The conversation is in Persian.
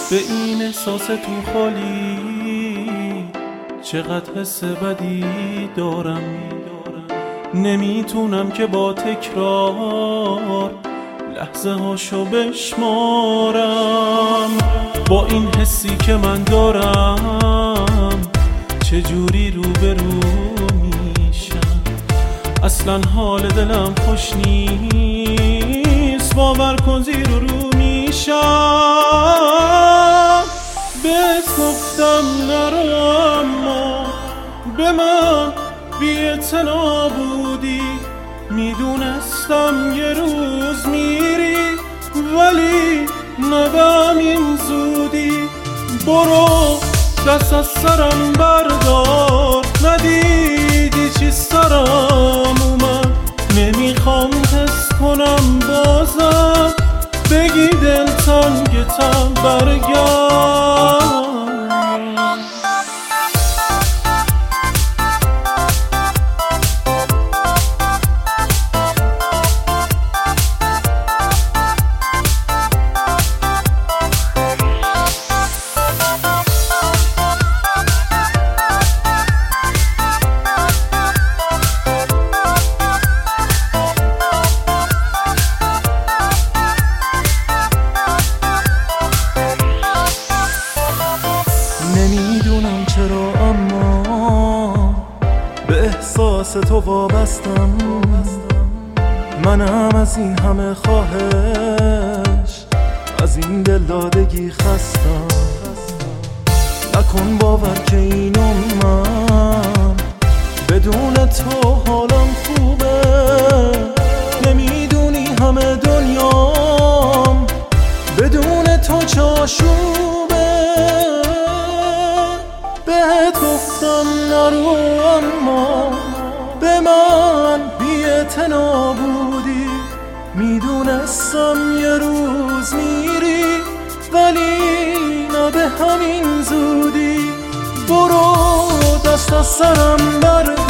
به این احساس تو خالی چقدر حس بدی دارم، نمیتونم که با تکرار لحظه هاشو بشمارم. با این حسی که من دارم چجوری روبرو میشم؟ اصلا حال دلم خوش نیست، باور کن زیر رو میشم. بهت گفتم نرو اما به من بی‌اعتنا بودی، میدونستم یه روز میری ولی نه به همین زودی. برو دست از سرم بردار، ندیدی چی سرم اومد، نمیخوام حس کنم بازم بگی دلتنگتم برگرد. نمیدونم چرا اما به احساس تو وابستم، منم از این همه خواهش از این دلدادگی خستم. نکن باور که اینو من بدون تو حالم خوبه، نمیدونی همه دنیام بدون تو چاشوبه. بهت گفتم نرو اما به من بی‌اعتنا بودی، میدونستم یه روز میری ولی نه به همین زودی. برو دست از سرم بردار،